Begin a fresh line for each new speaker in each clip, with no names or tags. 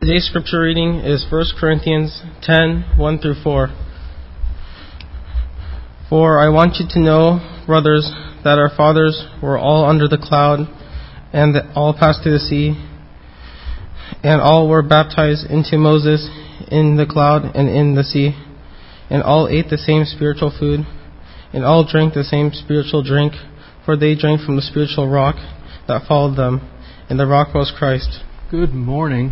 Today's scripture reading is 1 Corinthians 10, 1 through 4. For I want you to know, brothers, that our fathers were all under the cloud, and that all passed through the sea, and all were baptized into Moses in the cloud and in the sea, and all ate the same spiritual food, and all drank the same spiritual drink, for they drank from the spiritual rock that followed them, and the rock was Christ.
Good morning.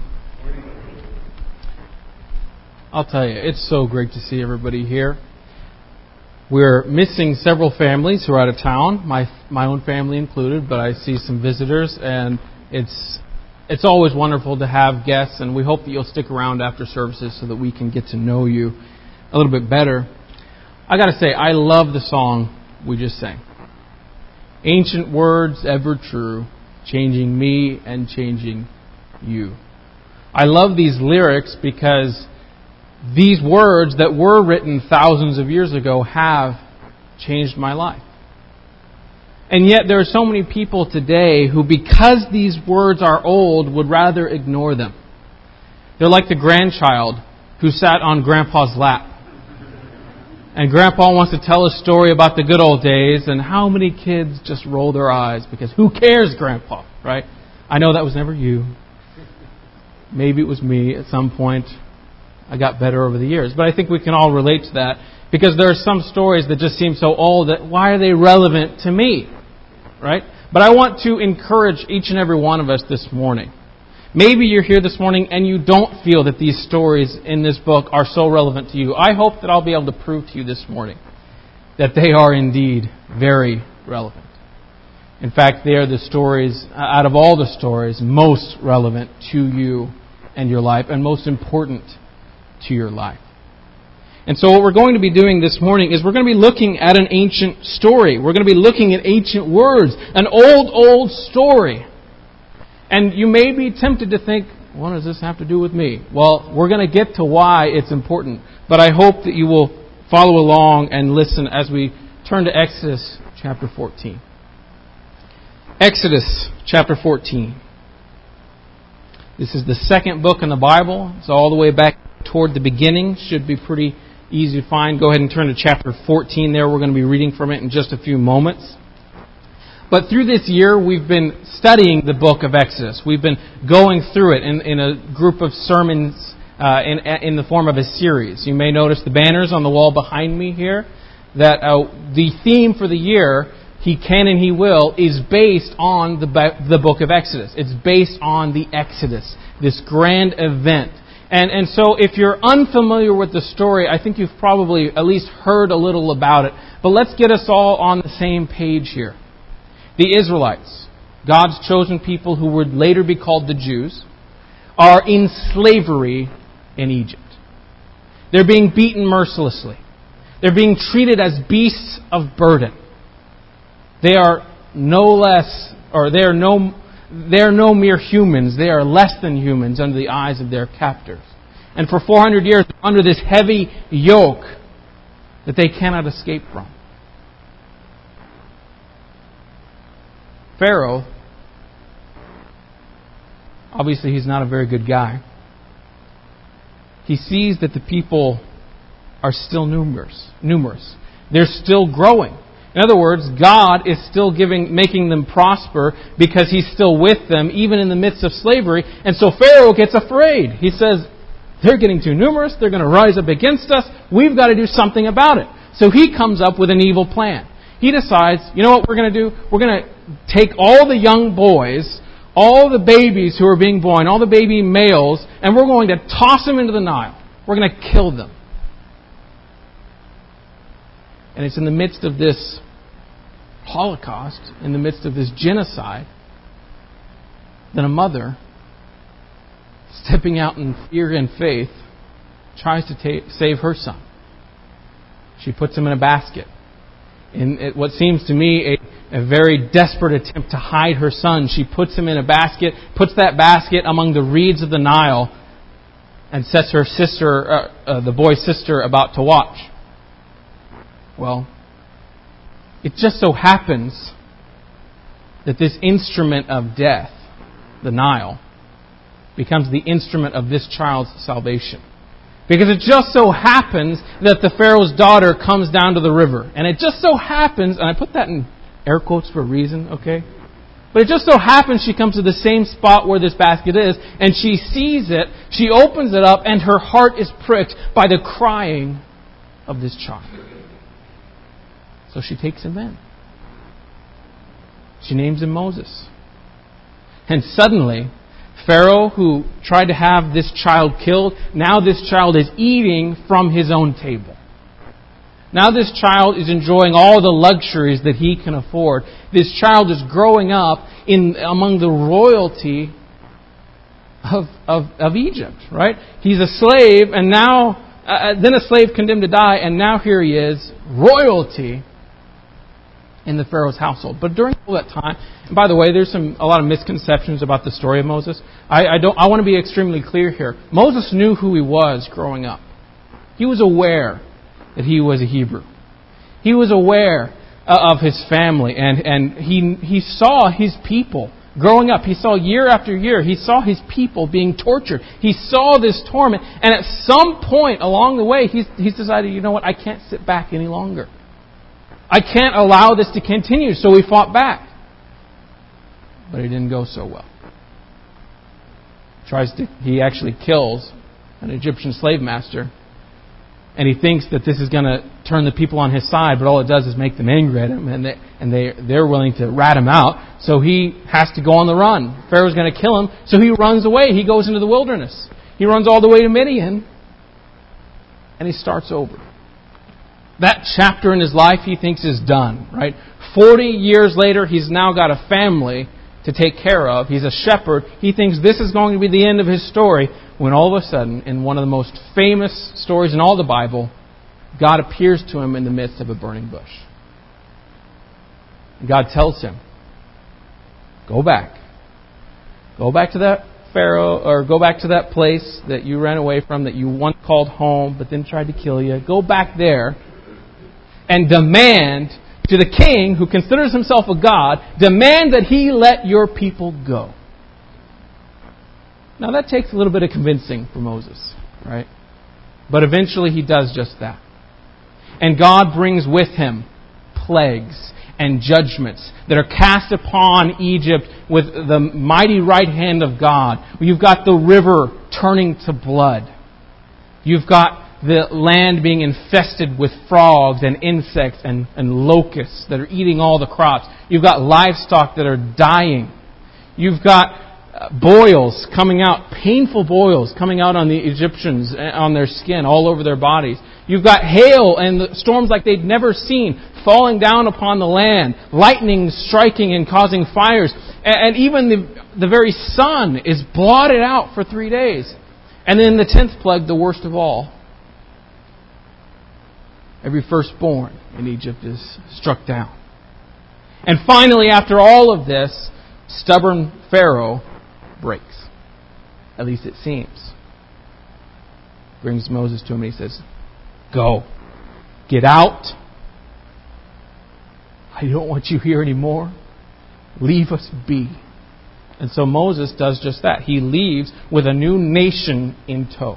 I'll tell you, it's so great to see everybody here. We're missing several families who are out of town, my own family included, but I see some visitors, and it's always wonderful to have guests, and we hope that you'll stick around after services so that we can get to know you a little bit better. I got to say, I love the song we just sang. Ancient words ever true, changing me and changing you. I love these lyrics because these words that were written thousands of years ago have changed my life. And yet there are so many people today who, because these words are old, would rather ignore them. They're like the grandchild who sat on Grandpa's lap. And Grandpa wants to tell a story about the good old days, and how many kids just roll their eyes because who cares, Grandpa, right? I know that was never you. Maybe it was me at some point. I got better over the years. But I think we can all relate to that because there are some stories that just seem so old that why are they relevant to me? Right? But I want to encourage each and every one of us this morning. Maybe you're here this morning and you don't feel that these stories in this book are so relevant to you. I hope that I'll be able to prove to you this morning that they are indeed very relevant. In fact, they are the stories, out of all the stories, most relevant to you and your life and most important to your life. And so what we're going to be doing this morning is we're going to be looking at an ancient story. We're going to be looking at ancient words, an old story. And you may be tempted to think, what does this have to do with me? Well, we're going to get to why it's important. But I hope that you will follow along and listen as we turn to Exodus chapter 14. Exodus chapter 14. This is the second book in the Bible. It's all the way back toward the beginning. Should be pretty easy to find. Go ahead and turn to chapter 14 there. We're going to be reading from it in just a few moments. But through this year, we've been studying the book of Exodus. We've been going through it in a group of sermons in the form of a series. You may notice the banners on the wall behind me here, that the theme for the year, He Can and He Will, is based on the book of Exodus. It's based on the Exodus, this grand event. And so if you're unfamiliar with the story, I think you've probably at least heard a little about it. But let's get us all on the same page here. The Israelites, God's chosen people who would later be called the Jews, are in slavery in Egypt. They're being beaten mercilessly. They're being treated as beasts of burden. They are no mere humans. They are less than humans under the eyes of their captors. And for 400 years, they're under this heavy yoke that they cannot escape from. Pharaoh, obviously he's not a very good guy. He sees that the people are still numerous. They're still growing. In other words, God is still making them prosper because He's still with them, even in the midst of slavery. And so Pharaoh gets afraid. He says, they're getting too numerous. They're going to rise up against us. We've got to do something about it. So he comes up with an evil plan. He decides, you know what we're going to do? We're going to take all the young boys, all the babies who are being born, all the baby males, and we're going to toss them into the Nile. We're going to kill them. And it's in the midst of this Holocaust, in the midst of this genocide, that a mother, stepping out in fear and faith, tries to save her son. She puts him in a basket. In what seems to me a very desperate attempt to hide her son, she puts him in a basket, puts that basket among the reeds of the Nile, and sets her sister, the boy's sister, about to watch. Well, it just so happens that this instrument of death, the Nile, becomes the instrument of this child's salvation. Because it just so happens that the Pharaoh's daughter comes down to the river. And it just so happens, and I put that in air quotes for a reason, okay? But it just so happens she comes to the same spot where this basket is, and she sees it, she opens it up, and her heart is pricked by the crying of this child. So she takes him in. She names him Moses. And suddenly, Pharaoh, who tried to have this child killed, now this child is eating from his own table. Now this child is enjoying all the luxuries that he can afford. This child is growing up among the royalty of Egypt, right? He's a slave, and now, then a slave condemned to die, and now here he is, royalty in the Pharaoh's household. But during all that time, and by the way, there's a lot of misconceptions about the story of Moses. I want to be extremely clear here. Moses knew who he was growing up. He was aware that he was a Hebrew. He was aware of his family, and he saw his people growing up. He saw year after year, he saw his people being tortured. He saw this torment, and at some point along the way, he's decided, you know what, I can't sit back any longer. I can't allow this to continue, so he fought back. But it didn't go so well. He actually kills an Egyptian slave master, and he thinks that this is going to turn the people on his side, but all it does is make them angry at him, and they're willing to rat him out. So he has to go on the run. Pharaoh's going to kill him, so he runs away. He goes into the wilderness. He runs all the way to Midian, and he starts over. That chapter in his life he thinks is done, right? 40 years later, he's now got a family to take care of. He's a shepherd. He thinks this is going to be the end of his story, when all of a sudden, in one of the most famous stories in all the Bible, God appears to him in the midst of a burning bush. God tells him, go back. Go back to that Pharaoh, or go back to that place that you ran away from, that you once called home, but then tried to kill you. Go back there and demand to the king, who considers himself a god, demand that he let your people go. Now that takes a little bit of convincing for Moses, right? But eventually he does just that. And God brings with him plagues and judgments that are cast upon Egypt with the mighty right hand of God. You've got the river turning to blood. You've got the land being infested with frogs and insects and locusts that are eating all the crops. You've got livestock that are dying. You've got boils coming out, painful boils coming out on the Egyptians, on their skin, all over their bodies. You've got hail and storms like they'd never seen falling down upon the land, lightning striking and causing fires. And even the very sun is blotted out for 3 days. And then the 10th plague, the worst of all. Every firstborn in Egypt is struck down. And finally, after all of this, stubborn Pharaoh breaks. At least it seems. Brings Moses to him and he says, go. Get out. I don't want you here anymore. Leave us be. And so Moses does just that. He leaves with a new nation in tow.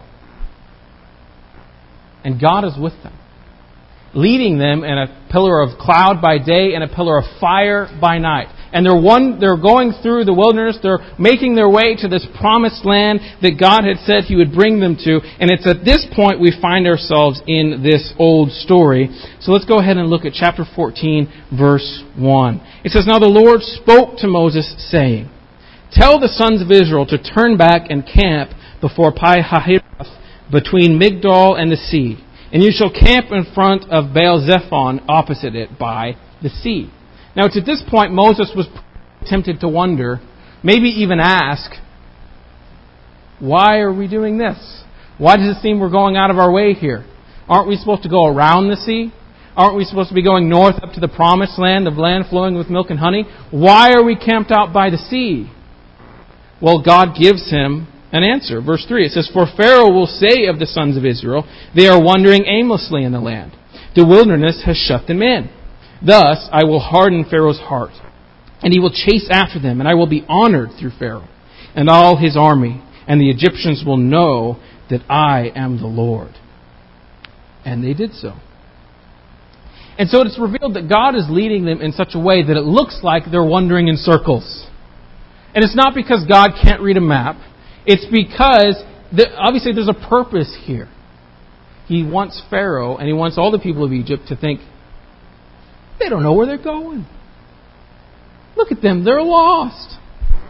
And God is with them, leading them in a pillar of cloud by day and a pillar of fire by night. And they're going through the wilderness. They're making their way to this promised land that God had said He would bring them to. And it's at this point we find ourselves in this old story. So let's go ahead and look at chapter 14, verse 1. It says, Now the Lord spoke to Moses, saying, Tell the sons of Israel to turn back and camp before Pi-hahiroth, between Migdol and the sea. And you shall camp in front of Baal-zephon, opposite it, by the sea. Now, it's at this point Moses was tempted to wonder, maybe even ask, why are we doing this? Why does it seem we're going out of our way here? Aren't we supposed to go around the sea? Aren't we supposed to be going north up to the promised land, of land flowing with milk and honey? Why are we camped out by the sea? Well, God gives him an answer. Verse 3, it says, For Pharaoh will say of the sons of Israel, They are wandering aimlessly in the land. The wilderness has shut them in. Thus I will harden Pharaoh's heart, and he will chase after them, and I will be honored through Pharaoh and all his army. and the Egyptians will know that I am the Lord." And they did so. And so it's revealed that God is leading them in such a way that it looks like they're wandering in circles. And it's not because God can't read a map. It's because, obviously, there's a purpose here. He wants Pharaoh and he wants all the people of Egypt to think, they don't know where they're going. Look at them, they're lost.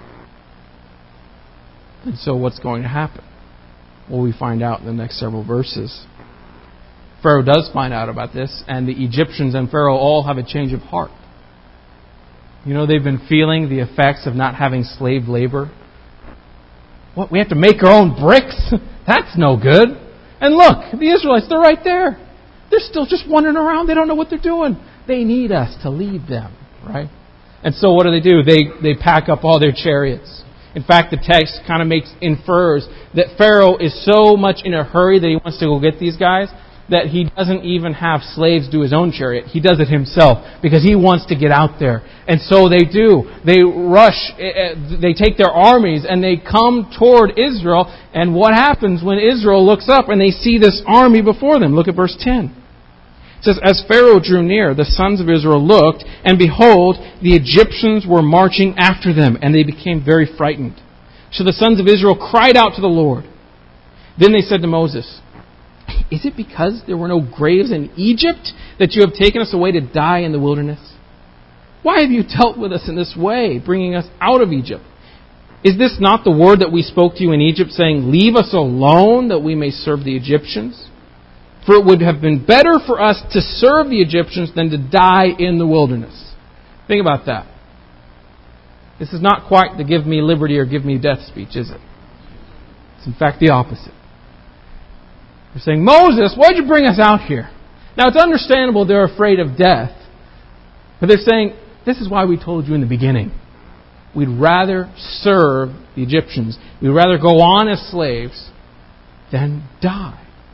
And so what's going to happen? Well, we find out in the next several verses. Pharaoh does find out about this, and the Egyptians and Pharaoh all have a change of heart. You know, they've been feeling the effects of not having slave labor. What, we have to make our own bricks? That's no good. And look, the Israelites, they're right there. They're still just wandering around. They don't know what they're doing. They need us to lead them, right? And so what do? They pack up all their chariots. In fact, the text kind of infers that Pharaoh is so much in a hurry that he wants to go get these guys that he doesn't even have slaves do his own chariot. He does it himself because he wants to get out there. And so they do. They rush. They take their armies and they come toward Israel. And what happens when Israel looks up and they see this army before them? Look at verse 10. It says, "As Pharaoh drew near, the sons of Israel looked, and behold, the Egyptians were marching after them, and they became very frightened. So the sons of Israel cried out to the Lord. Then they said to Moses, 'Is it because there were no graves in Egypt that you have taken us away to die in the wilderness? Why have you dealt with us in this way, bringing us out of Egypt? Is this not the word that we spoke to you in Egypt, saying, "Leave us alone that we may serve the Egyptians"? For it would have been better for us to serve the Egyptians than to die in the wilderness." Think about that. This is not quite the give me liberty or give me death speech, is it? It's in fact the opposite. They're saying, "Moses, why'd you bring us out here?" Now it's understandable they're afraid of death. But they're saying, this is why we told you in the beginning. We'd rather serve the Egyptians. We'd rather go on as slaves than die.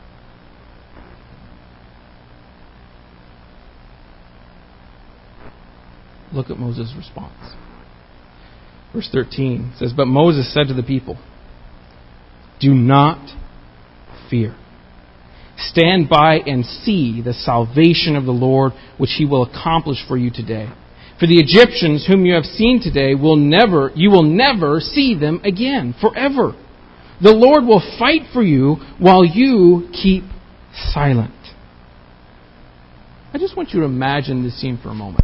Look at Moses' response. Verse 13 says, "But Moses said to the people, 'Do not fear. Stand by and see the salvation of the Lord, which He will accomplish for you today. For the Egyptians whom you have seen today, you will never see them again, forever. The Lord will fight for you while you keep silent.'" I just want you to imagine this scene for a moment.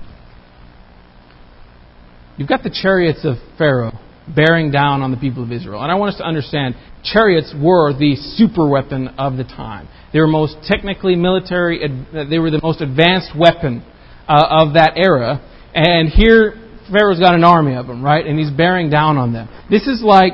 You've got the chariots of Pharaoh bearing down on the people of Israel. And I want us to understand, chariots were the super weapon of the time. They were most technically military, they were the most advanced weapon of that era. And here, Pharaoh's got an army of them, right? And he's bearing down on them. This is like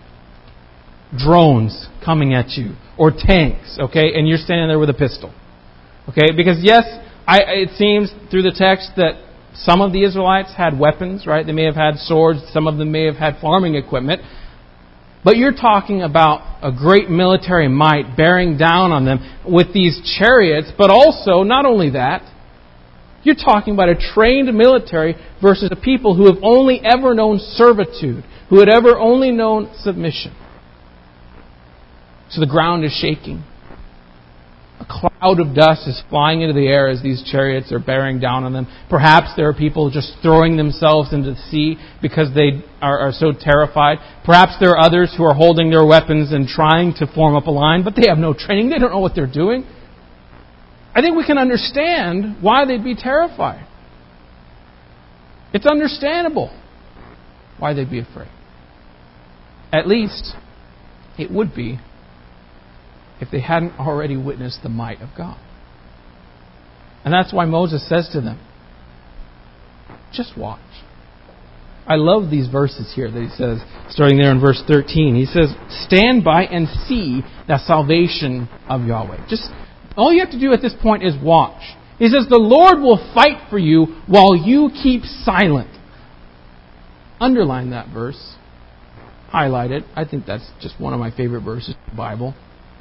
drones coming at you, or tanks, okay? And you're standing there with a pistol, okay? Because yes, it seems through the text that some of the Israelites had weapons, right? They may have had swords. Some of them may have had farming equipment. But you're talking about a great military might bearing down on them with these chariots. But also, not only that, you're talking about a trained military versus a people who have only ever known servitude, who had ever only known submission. So the ground is shaking. A cloud of dust is flying into the air as these chariots are bearing down on them. Perhaps there are people just throwing themselves into the sea because they are so terrified. Perhaps there are others who are holding their weapons and trying to form up a line, but they have no training. They don't know what they're doing. I think we can understand why they'd be terrified. It's understandable why they'd be afraid. At least it would be if they hadn't already witnessed the might of God. And that's why Moses says to them, just watch. I love these verses here that he says, starting there in verse 13. He says, "Stand by and see the salvation of Yahweh." Just all you have to do at this point is watch. He says, the Lord will fight for you while you keep silent. Underline that verse. Highlight it. I think that's just one of my favorite verses in the Bible.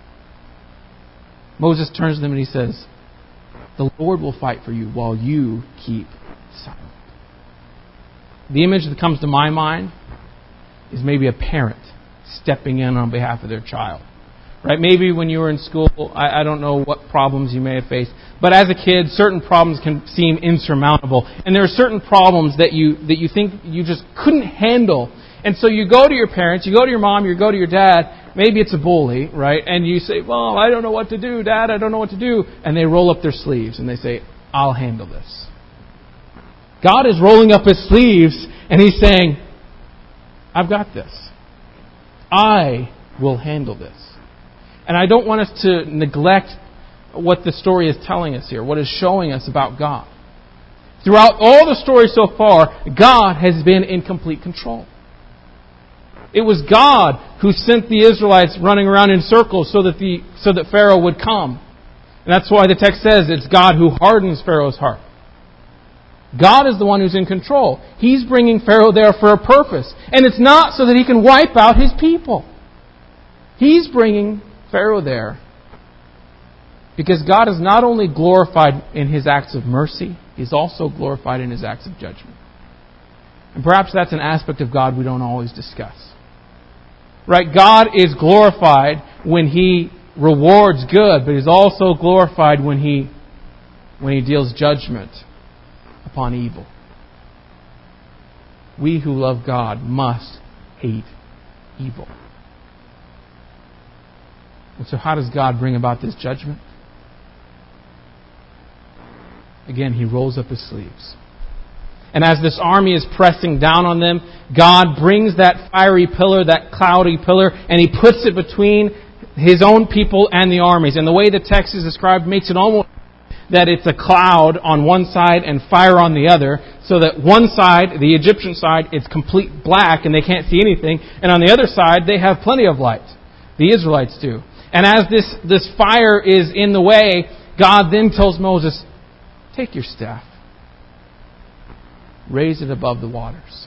Moses turns to them and he says, the Lord will fight for you while you keep silent. The image that comes to my mind is maybe a parent stepping in on behalf of their child. Right? Maybe when you were in school, I don't know what problems you may have faced, but as a kid, certain problems can seem insurmountable. And there are certain problems that you think you just couldn't handle. And so you go to your parents, you go to your mom, you go to your dad, maybe it's a bully, right? And you say, "Well, I don't know what to do, Dad, I don't know what to do." And they roll up their sleeves and they say, "I'll handle this." God is rolling up His sleeves and He's saying, "I've got this. I will handle this." And I don't want us to neglect what the story is telling us here, what is showing us about God. Throughout all the story so far, God has been in complete control. It was God who sent the Israelites running around in circles so that Pharaoh would come. And that's why the text says it's God who hardens Pharaoh's heart. God is the one who's in control. He's bringing Pharaoh there for a purpose. And it's not so that he can wipe out his people. He's bringing Pharaoh there because God is not only glorified in His acts of mercy, He's also glorified in His acts of judgment. And perhaps that's an aspect of God we don't always discuss. Right? God is glorified when He rewards good, but He's also glorified when He deals judgment upon evil. We who love God must hate evil. And so how does God bring about this judgment? Again, He rolls up His sleeves. And as this army is pressing down on them, God brings that fiery pillar, that cloudy pillar, and He puts it between His own people and the armies. And the way the text is described makes it almost that it's a cloud on one side and fire on the other, so that one side, the Egyptian side, it's complete black and they can't see anything, and on the other side they have plenty of light. The Israelites do. And as this fire is in the way, God then tells Moses, "Take your staff, raise it above the waters."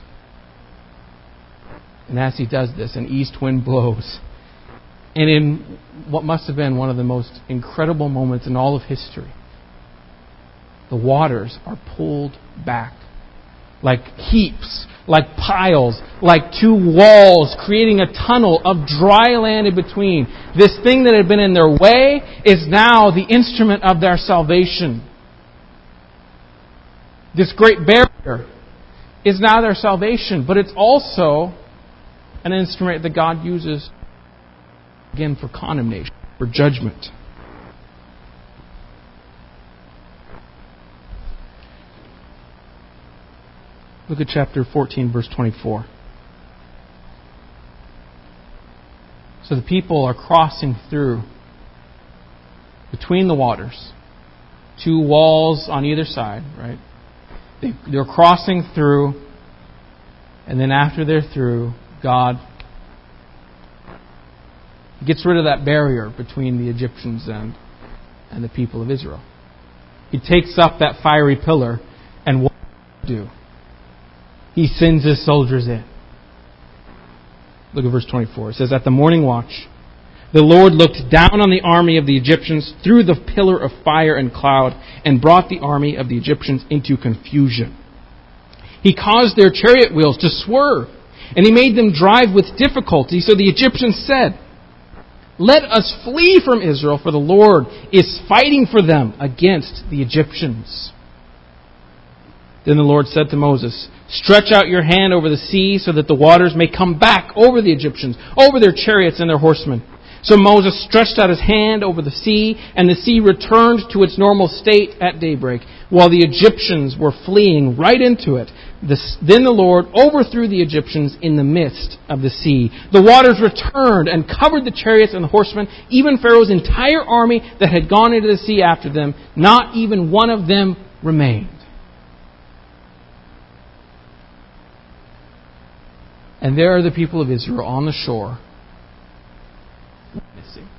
And as He does this, an east wind blows. And in what must have been one of the most incredible moments in all of history, the waters are pulled back like heaps, like piles, like two walls, creating a tunnel of dry land in between. This thing that had been in their way is now the instrument of their salvation. This great barrier is now their salvation, but it's also an instrument that God uses, again, for condemnation, for judgment. Look at chapter 14, verse 24. So the people are crossing through between the waters. Two walls on either side, right? They're crossing through, and then after they're through, God gets rid of that barrier between the Egyptians and the people of Israel. He takes up that fiery pillar, and what does He do? He sends His soldiers in. Look at verse 24. It says, "At the morning watch, the Lord looked down on the army of the Egyptians through the pillar of fire and cloud and brought the army of the Egyptians into confusion. He caused their chariot wheels to swerve, and He made them drive with difficulty. So the Egyptians said, 'Let us flee from Israel, for the Lord is fighting for them against the Egyptians.' Then the Lord said to Moses, 'Stretch out your hand over the sea so that the waters may come back over the Egyptians, over their chariots and their horsemen.' So Moses stretched out his hand over the sea, and the sea returned to its normal state at daybreak, while the Egyptians were fleeing right into it. Then the Lord overthrew the Egyptians in the midst of the sea. The waters returned and covered the chariots and the horsemen, even Pharaoh's entire army that had gone into the sea after them. Not even one of them remained." And there are the people of Israel on the shore, witnessing.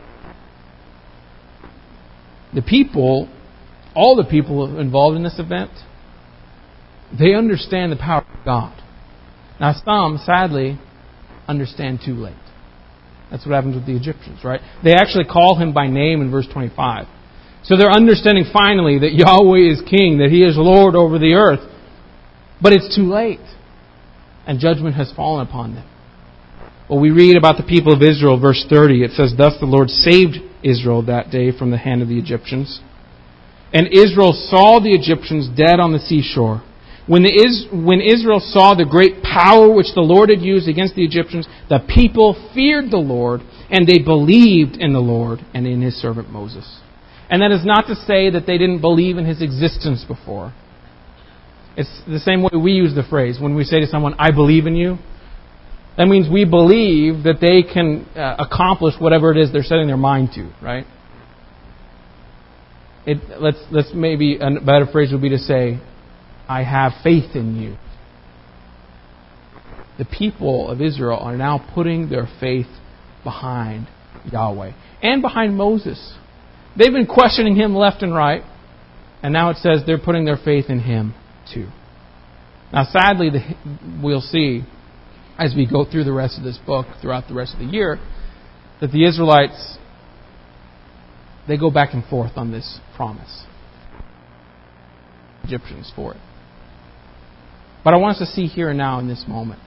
The people, all the people involved in this event, they understand the power of God. Now some, sadly, understand too late. That's what happens with the Egyptians, right? They actually call Him by name in verse 25. So they're understanding finally that Yahweh is King, that He is Lord over the earth. But it's too late. And judgment has fallen upon them. Well, we read about the people of Israel, verse 30. It says, "Thus the Lord saved Israel that day from the hand of the Egyptians. And Israel saw the Egyptians dead on the seashore. When Israel saw the great power which the Lord had used against the Egyptians, the people feared the Lord, and they believed in the Lord and in His servant Moses." And that is not to say that they didn't believe in His existence before. It's the same way we use the phrase. When we say to someone, "I believe in you," that means we believe that they can accomplish whatever it is they're setting their mind to, right? Let's maybe a better phrase would be to say, "I have faith in you." The people of Israel are now putting their faith behind Yahweh and behind Moses. They've been questioning him left and right, and now it says they're putting their faith in him too. Now, sadly, we'll see as we go through the rest of this book, throughout the rest of the year, that the Israelites, they go back and forth on this promise. Egyptians for it. But I want us to see here and now in this moment.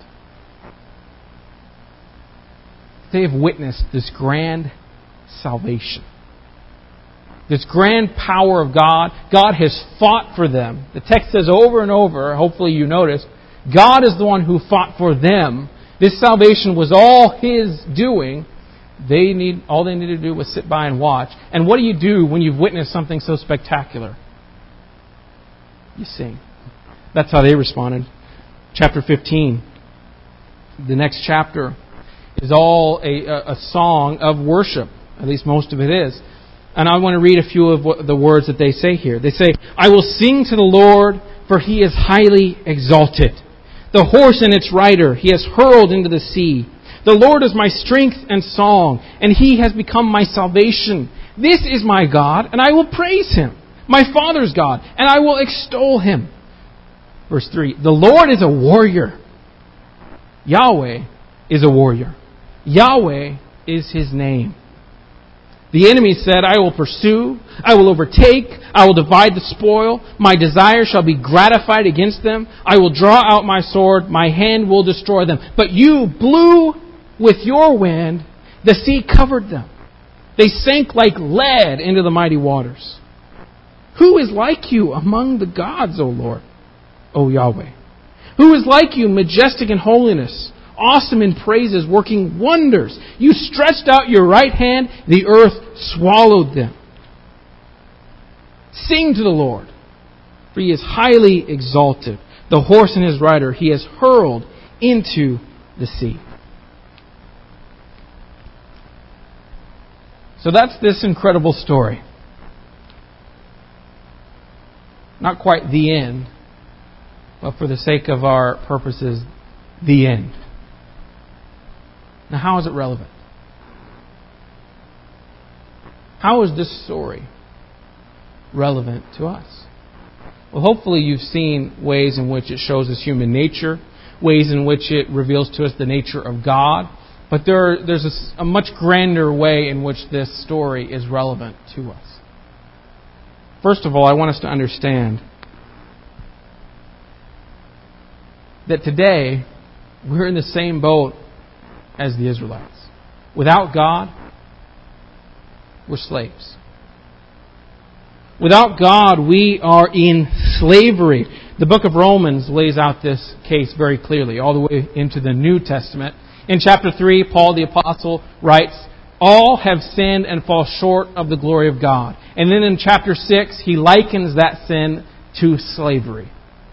They have witnessed this grand salvation. This grand power of God. God has fought for them. The text says over and over, hopefully you notice, God is the one who fought for them. This salvation was all His doing. All they needed to do was sit by and watch. And what do you do when you've witnessed something so spectacular? You sing. That's how they responded. Chapter 15. The next chapter is all a song of worship. At least most of it is. And I want to read a few of the words that they say here. They say, "I will sing to the Lord, for He is highly exalted. The horse and its rider He has hurled into the sea. The Lord is my strength and song, and He has become my salvation. This is my God, and I will praise Him. My Father's God, and I will extol Him." Verse 3, "The Lord is a warrior. Yahweh is a warrior. Yahweh is His name. The enemy said, I will pursue, I will overtake, I will divide the spoil. My desire shall be gratified against them. I will draw out my sword, my hand will destroy them. But you blew with your wind, the sea covered them. They sank like lead into the mighty waters. Who is like you among the gods, O Lord, O Yahweh? Who is like you, majestic in holiness, awesome in praises, working wonders? You stretched out your right hand, the earth swallowed them. Sing to the Lord, for He is highly exalted. The horse and his rider He has hurled into the sea." So that's this incredible story. Not quite the end, but for the sake of our purposes, the end. Now, how is it relevant? How is this story relevant to us? Well, hopefully you've seen ways in which it shows us human nature, ways in which it reveals to us the nature of God, but there's a much grander way in which this story is relevant to us. First of all, I want us to understand that today we're in the same boat as the Israelites. Without God, we're slaves. Without God, we are in slavery. The book of Romans lays out this case very clearly, all the way into the New Testament. In chapter 3, Paul the Apostle writes, "All have sinned and fall short of the glory of God." And then in chapter 6, he likens that sin to slavery.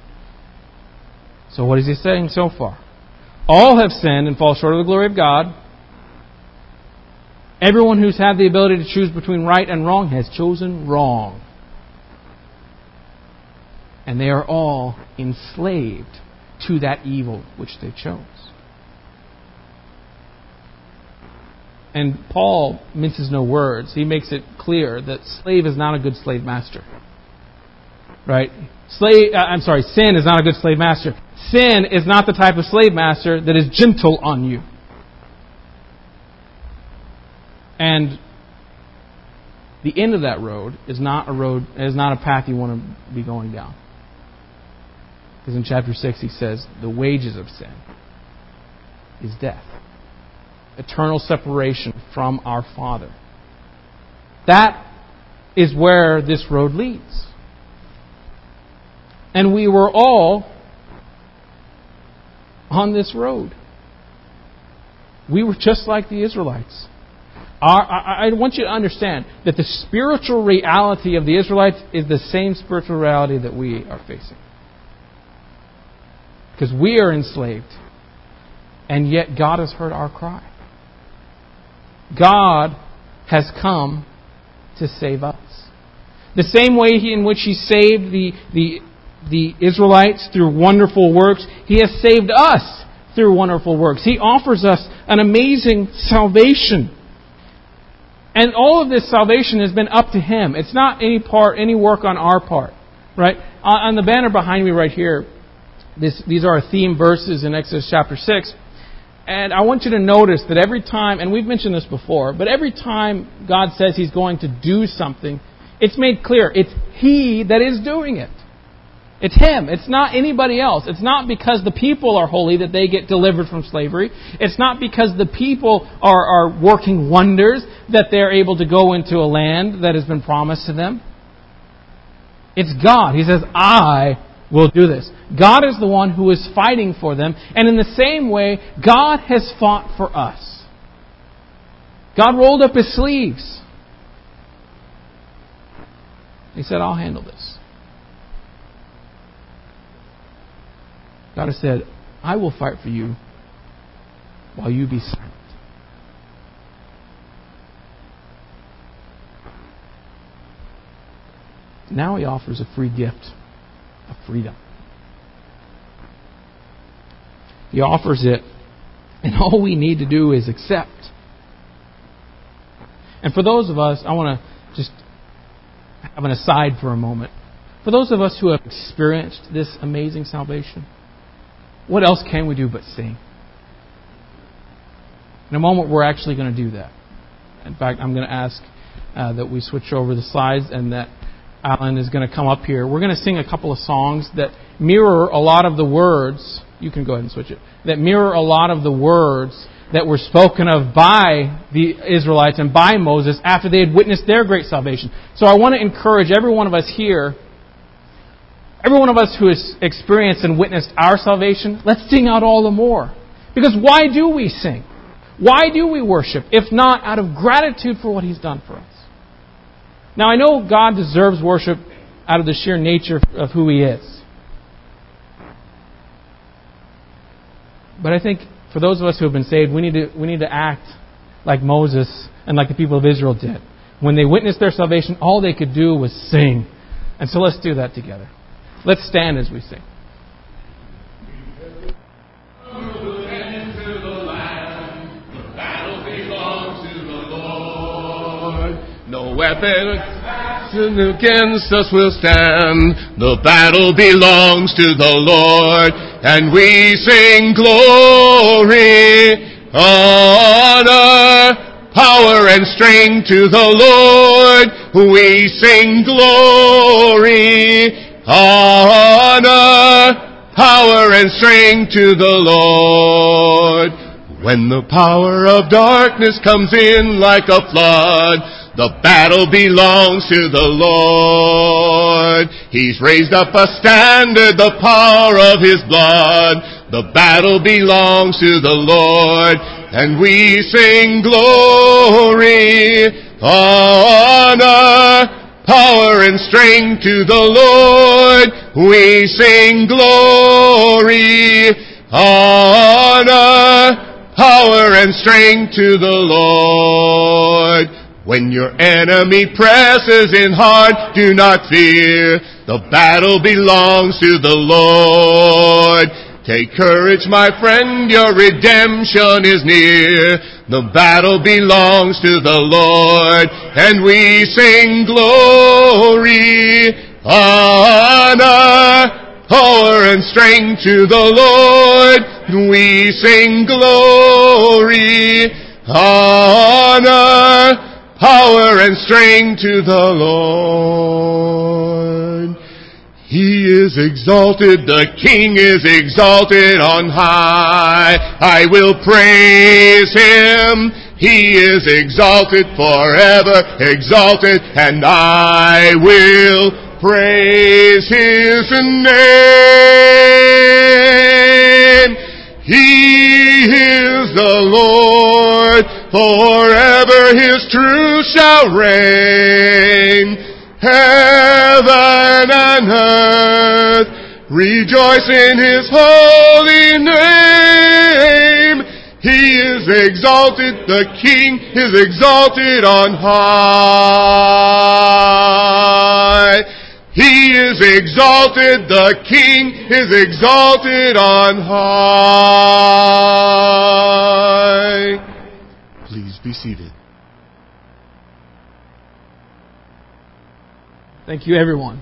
So what is he saying so far? All have sinned and fall short of the glory of God. Everyone who's had the ability to choose between right and wrong has chosen wrong. And they are all enslaved to that evil which they chose. And Paul minces no words. He makes it clear that slave is not a good slave master. Right? Sin is not a good slave master. Sin is not the type of slave master that is gentle on you. And the end of that road is not a path you want to be going down. Because in chapter 6 he says, the wages of sin is death. eternal separation from our Father. That is where this road leads. And we were all on this road. We were just like the Israelites. I want you to understand that the spiritual reality of the Israelites is the same spiritual reality that we are facing. Because we are enslaved. And yet God has heard our cry. God has come to save us. The same way in which He saved the Israelites through wonderful works, He has saved us through wonderful works. He offers us an amazing salvation. And all of this salvation has been up to Him. It's not any work on our part. Right? On the banner behind me right here, these are our theme verses in Exodus chapter 6. And I want you to notice that every time, and we've mentioned this before, but every time God says He's going to do something, it's made clear it's He that is doing it. It's Him. It's not anybody else. It's not because the people are holy that they get delivered from slavery. It's not because the people are working wonders that they're able to go into a land that has been promised to them. It's God. He says, I will do this. God is the one who is fighting for them. And in the same way, God has fought for us. God rolled up His sleeves. He said, I'll handle this. God has said, I will fight for you while you be silent. Now He offers a free gift of freedom. He offers it, and all we need to do is accept. And for those of us, I want to just have an aside for a moment. For those of us who have experienced this amazing salvation, what else can we do but sing? In a moment, we're actually going to do that. In fact, I'm going to ask that we switch over the slides and that Alan is going to come up here. We're going to sing a couple of songs that mirror a lot of the words. You can go ahead and switch it. That mirror a lot of the words that were spoken of by the Israelites and by Moses after they had witnessed their great salvation. So I want to encourage every one of us here, every one of us who has experienced and witnessed our salvation, let's sing out all the more. Because why do we sing? Why do we worship, if not out of gratitude for what He's done for us? Now, I know God deserves worship out of the sheer nature of who He is. But I think for those of us who have been saved, we need to act like Moses and like the people of Israel did. When they witnessed their salvation, all they could do was sing. And so let's do that together. Let's stand as we sing.
No weapon against us will stand. The battle belongs to the Lord. And we sing glory, honor, power and strength to the Lord. We sing glory, honor, power and strength to the Lord. When the power of darkness comes in like a flood, the battle belongs to the Lord. He's raised up a standard, the power of His blood. The battle belongs to the Lord. And we sing glory, honor, power and strength to the Lord. We sing glory, honor, power and strength to the Lord. When your enemy presses in hard, do not fear. The battle belongs to the Lord. Take courage, my friend, your redemption is near. The battle belongs to the Lord. And we sing glory, honor, power and strength to the Lord. We sing glory, honor, power and strength to the Lord. He is exalted, the King is exalted on high. I will praise Him. He is exalted forever, exalted, and I will praise His name. He is the Lord, forever His truth shall reign. Heaven and earth rejoice in His holy name. He is exalted, the King is exalted on high. He is exalted, the King is exalted on high. Please be seated.
Thank you, everyone.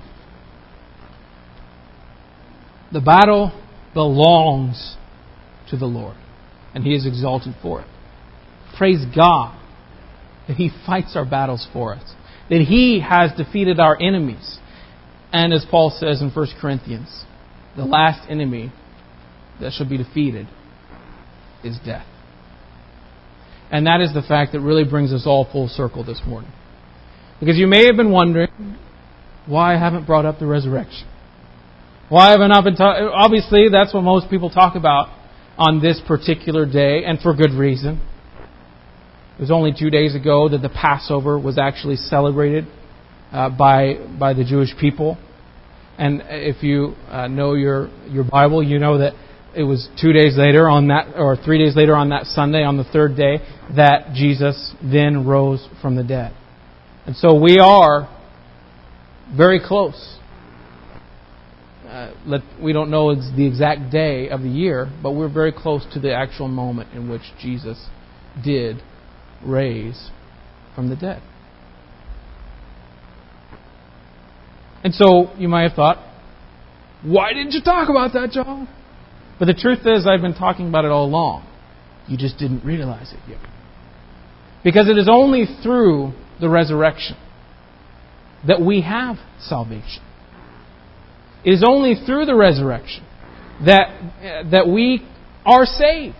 The battle belongs to the Lord, and He is exalted for it. Praise God that He fights our battles for us, that He has defeated our enemies. And as Paul says in 1 Corinthians, the last enemy that shall be defeated is death. And that is the fact that really brings us all full circle this morning. Because you may have been wondering why I haven't brought up the resurrection. Why haven't I been talking? Obviously, that's what most people talk about on this particular day, and for good reason. It was only 2 days ago that the Passover was actually celebrated by the Jewish people. And if you know your Bible, you know that it was 2 days later on that, or 3 days later on that Sunday, on the third day, that Jesus then rose from the dead. And so we are very close. We don't know the exact day of the year, but we're very close to the actual moment in which Jesus did raise from the dead. And so you might have thought, why didn't you talk about that, John? But the truth is, I've been talking about it all along. You just didn't realize it yet. Because it is only through the resurrection that we have salvation. It is only through the resurrection that we are saved.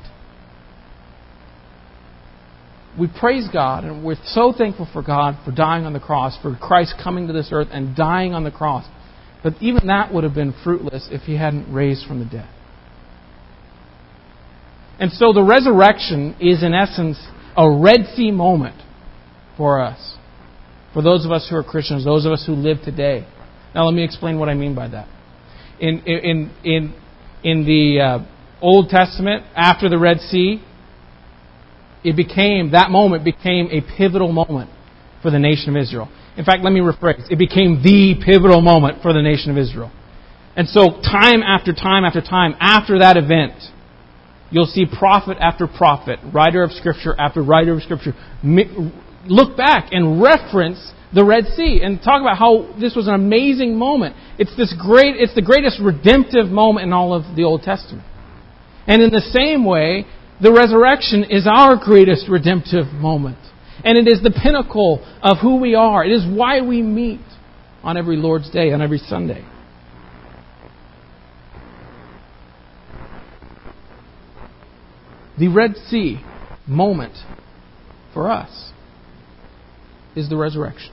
We praise God, and we're so thankful for God for dying on the cross, for Christ coming to this earth and dying on the cross. But even that would have been fruitless if He hadn't raised from the dead. And so the resurrection is, in essence, a Red Sea moment for us. For those of us who are Christians, those of us who live today. Now let me explain what I mean by that. In the Old Testament, after the Red Sea, that moment became a pivotal moment for the nation of Israel. In fact, let me rephrase. It became the pivotal moment for the nation of Israel. And so time after time after time after that event, you'll see prophet after prophet, writer of Scripture after writer of Scripture, look back and reference the Red Sea and talk about how this was an amazing moment. It's the greatest redemptive moment in all of the Old Testament. And in the same way, the resurrection is our greatest redemptive moment. And it is the pinnacle of who we are. It is why we meet on every Lord's Day, on every Sunday. The Red Sea moment for us is the resurrection.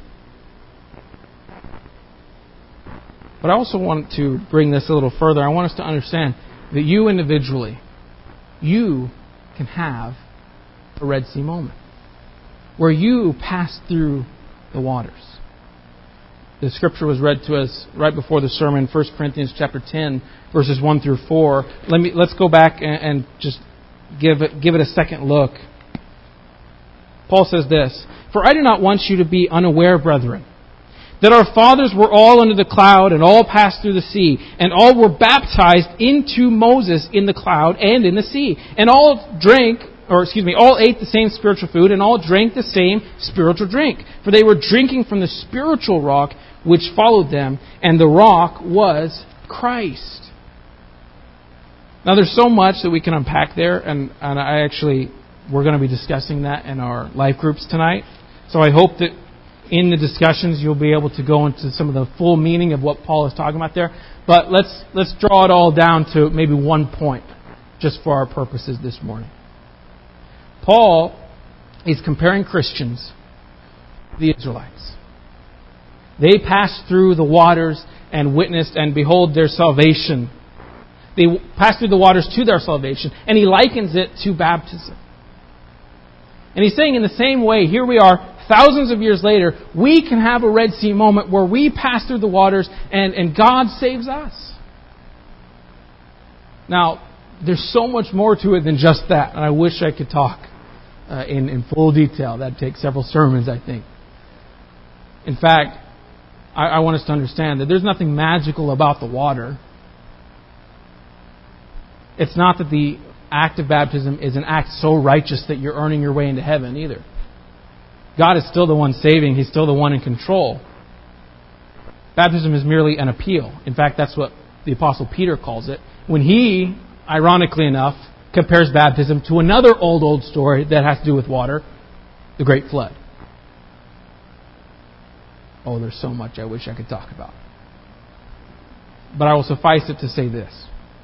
But I also want to bring this a little further. I want us to understand that you individually, you can have a Red Sea moment where you pass through the waters. The scripture was read to us right before the sermon, 1 Corinthians chapter 10, verses 1 through 4. Let's go back and just give it a second look. Paul says this, "For I do not want you to be unaware, brethren, that our fathers were all under the cloud and all passed through the sea, and all were baptized into Moses in the cloud and in the sea, and all ate the same spiritual food, and all drank the same spiritual drink. For they were drinking from the spiritual rock which followed them, and the rock was Christ." Now there's so much that we can unpack there, and we're going to be discussing that in our life groups tonight. So I hope that in the discussions you'll be able to go into some of the full meaning of what Paul is talking about there. But let's draw it all down to maybe one point, just for our purposes this morning. Paul is comparing Christians to the Israelites. They passed through the waters and witnessed and behold their salvation. They passed through the waters to their salvation, and he likens it to baptism. And he's saying in the same way, here we are, thousands of years later, we can have a Red Sea moment where we pass through the waters and God saves us. Now, there's so much more to it than just that, and I wish I could talk in full detail. That'd take several sermons, I think. In fact, I want us to understand that there's nothing magical about the water. It's not that the act of baptism is an act so righteous that you're earning your way into heaven either. God is still the one saving. He's still the one in control. Baptism is merely an appeal. In fact, that's what the Apostle Peter calls it, when he, ironically enough, compares baptism to another old story that has to do with water, the Great Flood. Oh, there's so much I wish I could talk about. But I will suffice it to say this.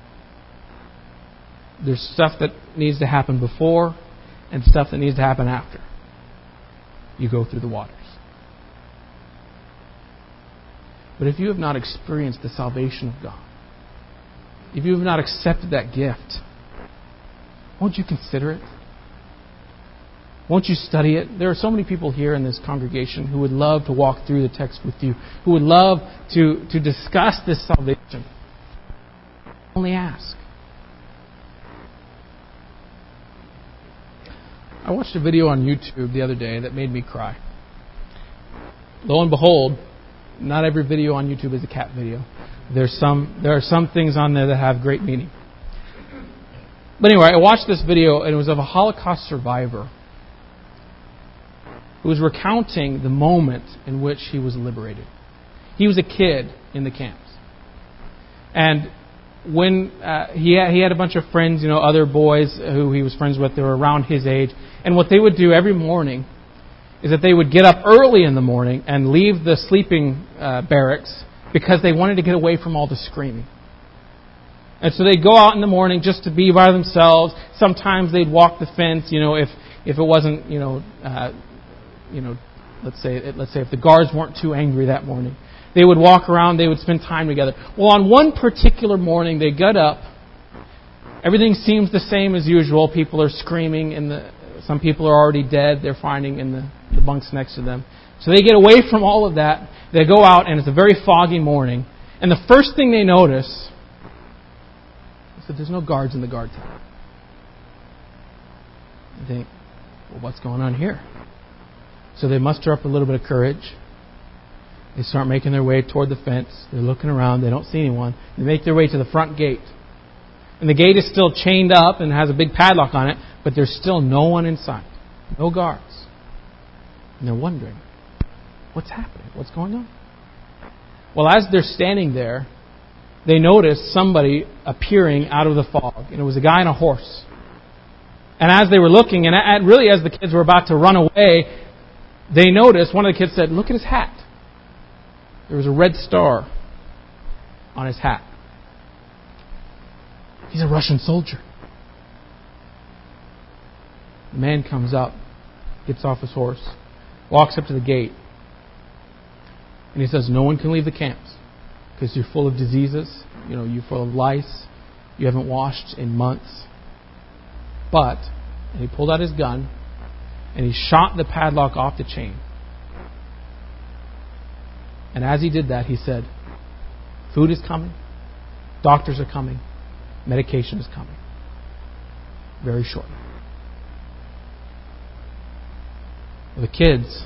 There's stuff that needs to happen before and stuff that needs to happen after you go through the waters. But if you have not experienced the salvation of God, if you have not accepted that gift, won't you consider it? Won't you study it? There are so many people here in this congregation who would love to walk through the text with you, who would love to discuss this salvation. Only ask. I watched a video on YouTube the other day that made me cry. Lo and behold, not every video on YouTube is a cat video. There are some things on there that have great meaning. But anyway, I watched this video, and it was of a Holocaust survivor who was recounting the moment in which he was liberated. He was a kid in the camps. And when he had a bunch of friends, other boys who he was friends with, they were around his age. And what they would do every morning is that they would get up early in the morning and leave the sleeping barracks because they wanted to get away from all the screaming. And so they'd go out in the morning just to be by themselves. Sometimes they'd walk the fence, if it wasn't, let's say if the guards weren't too angry that morning. They would walk around, they would spend time together. Well, on one particular morning, they got up. Everything seems the same as usual. People are screaming, some people are already dead. They're finding in the bunks next to them. So they get away from all of that. They go out, and it's a very foggy morning. And the first thing they notice is that there's no guards in the guard tower. They think, well, what's going on here? So they muster up a little bit of courage. They start making their way toward the fence. They're looking around. They don't see anyone. They make their way to the front gate. And the gate is still chained up and has a big padlock on it, but there's still no one inside. No guards. And they're wondering, what's happening? What's going on? Well, as they're standing there, they notice somebody appearing out of the fog. And it was a guy on a horse. And as they were looking, and really as the kids were about to run away, they noticed, one of the kids said, look at his hat. There was a red star on his hat. He's a Russian soldier. The man comes up, gets off his horse, walks up to the gate, and he says, no one can leave the camps because you're full of diseases, you're full of lice, you haven't washed in months. But, and he pulled out his gun, and he shot the padlock off the chain. And as he did that, he said, food is coming, doctors are coming, medication is coming. Very shortly. Well, the kids,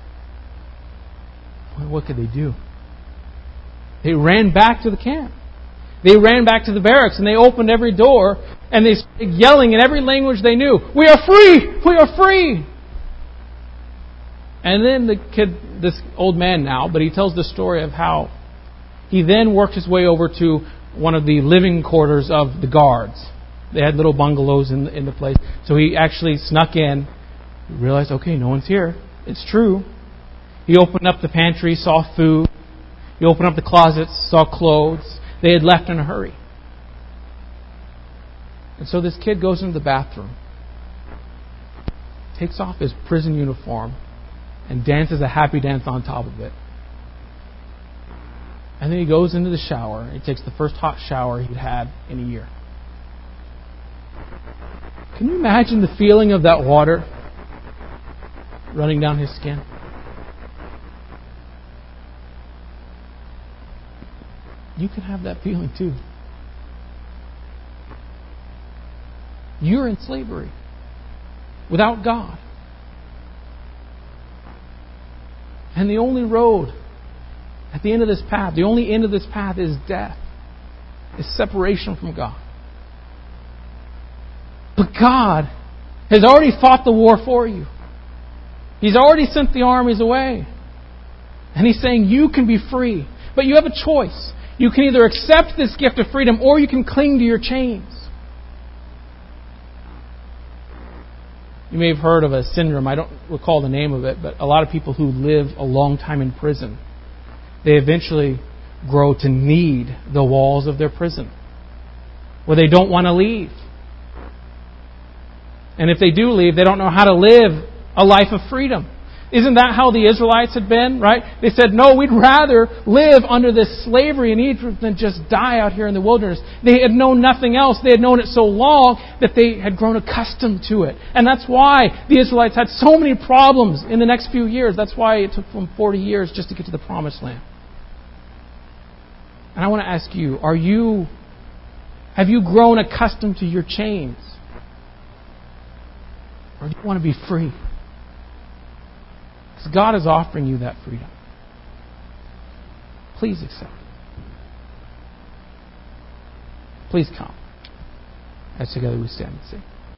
what could they do? They ran back to the camp. They ran back to the barracks and they opened every door and they started yelling in every language they knew, we are free! We are free! And then the kid, this old man now, but he tells the story of how he then worked his way over to one of the living quarters of the guards. They had little bungalows in the place. So he actually snuck in, realized, okay, no one's here. It's true. He opened up the pantry, saw food. He opened up the closets, saw clothes. They had left in a hurry. And so this kid goes into the bathroom, takes off his prison uniform, and dances a happy dance on top of it. And then he goes into the shower. He takes the first hot shower he'd had in a year. Can you imagine the feeling of that water running down his skin? You can have that feeling too. You're in slavery without God. And the only road at the end of this path, the only end of this path is death, is separation from God. But God has already fought the war for you. He's already sent the armies away. And He's saying you can be free. But you have a choice. You can either accept this gift of freedom or you can cling to your chains. You may have heard of a syndrome. I don't recall the name of it, but a lot of people who live a long time in prison, they eventually grow to need the walls of their prison, where they don't want to leave. And if they do leave, they don't know how to live a life of freedom. Isn't that how the Israelites had been, right? They said, no, we'd rather live under this slavery in Egypt than just die out here in the wilderness. They had known nothing else. They had known it so long that they had grown accustomed to it. And that's why the Israelites had so many problems in the next few years. That's why it took them 40 years just to get to the Promised Land. And I want to ask you, have you grown accustomed to your chains? Or do you want to be free? Because God is offering you that freedom. Please accept it. Please come as together we stand and sing.